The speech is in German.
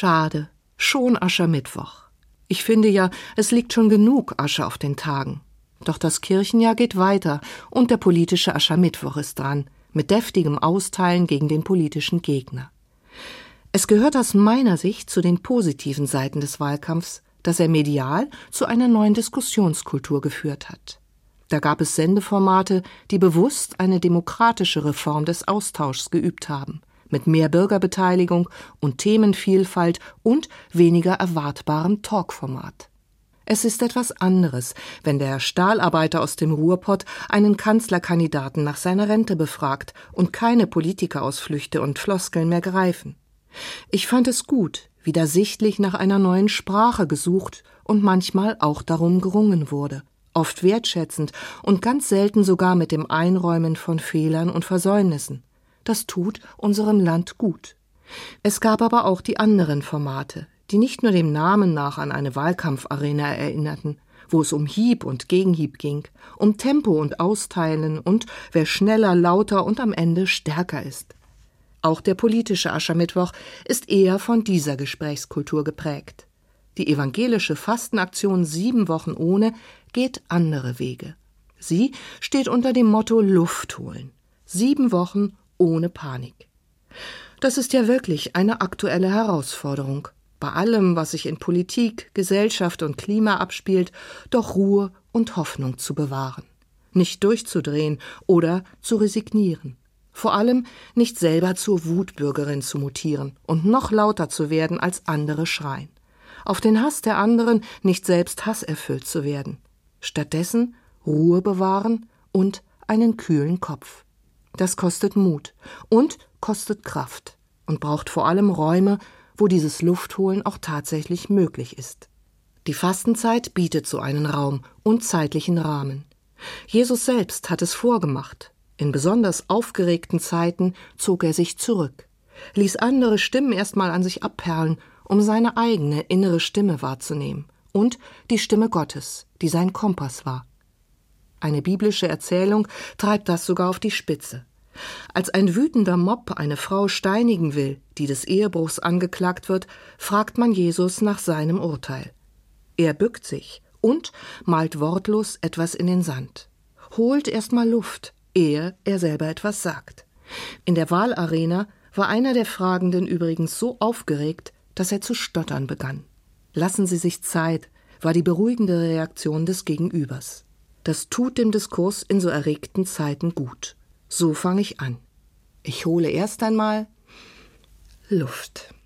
Schade, schon Aschermittwoch. Ich finde ja, es liegt schon genug Asche auf den Tagen. Doch das Kirchenjahr geht weiter und der politische Aschermittwoch ist dran, mit deftigem Austeilen gegen den politischen Gegner. Es gehört aus meiner Sicht zu den positiven Seiten des Wahlkampfs, dass er medial zu einer neuen Diskussionskultur geführt hat. Da gab es Sendeformate, die bewusst eine demokratische Reform des Austauschs geübt haben, mit mehr Bürgerbeteiligung und Themenvielfalt und weniger erwartbarem Talkformat. Es ist etwas anderes, wenn der Stahlarbeiter aus dem Ruhrpott einen Kanzlerkandidaten nach seiner Rente befragt und keine Politikerausflüchte und Floskeln mehr greifen. Ich fand es gut, wie da sichtlich nach einer neuen Sprache gesucht und manchmal auch darum gerungen wurde, oft wertschätzend und ganz selten sogar mit dem Einräumen von Fehlern und Versäumnissen. Das tut unserem Land gut. Es gab aber auch die anderen Formate, die nicht nur dem Namen nach an eine Wahlkampfarena erinnerten, wo es um Hieb und Gegenhieb ging, um Tempo und Austeilen und wer schneller, lauter und am Ende stärker ist. Auch der politische Aschermittwoch ist eher von dieser Gesprächskultur geprägt. Die evangelische Fastenaktion 7 Wochen ohne geht andere Wege. Sie steht unter dem Motto Luft holen. 7 Wochen ohne Panik. Das ist ja wirklich eine aktuelle Herausforderung. Bei allem, was sich in Politik, Gesellschaft und Klima abspielt, doch Ruhe und Hoffnung zu bewahren. Nicht durchzudrehen oder zu resignieren. Vor allem nicht selber zur Wutbürgerin zu mutieren und noch lauter zu werden, als andere schreien. Auf den Hass der anderen nicht selbst hasserfüllt zu werden. Stattdessen Ruhe bewahren und einen kühlen Kopf. Das kostet Mut und kostet Kraft und braucht vor allem Räume, wo dieses Luftholen auch tatsächlich möglich ist. Die Fastenzeit bietet so einen Raum und zeitlichen Rahmen. Jesus selbst hat es vorgemacht. In besonders aufgeregten Zeiten zog er sich zurück, ließ andere Stimmen erstmal an sich abperlen, um seine eigene innere Stimme wahrzunehmen und die Stimme Gottes, die sein Kompass war. Eine biblische Erzählung treibt das sogar auf die Spitze. Als ein wütender Mob eine Frau steinigen will, die des Ehebruchs angeklagt wird, fragt man Jesus nach seinem Urteil. Er bückt sich und malt wortlos etwas in den Sand, holt erstmal Luft, ehe er selber etwas sagt. In der Wahlarena war einer der Fragenden übrigens so aufgeregt, dass er zu stottern begann. Lassen Sie sich Zeit, war die beruhigende Reaktion des Gegenübers. Das tut dem Diskurs in so erregten Zeiten gut. So fange ich an. Ich hole erst einmal Luft.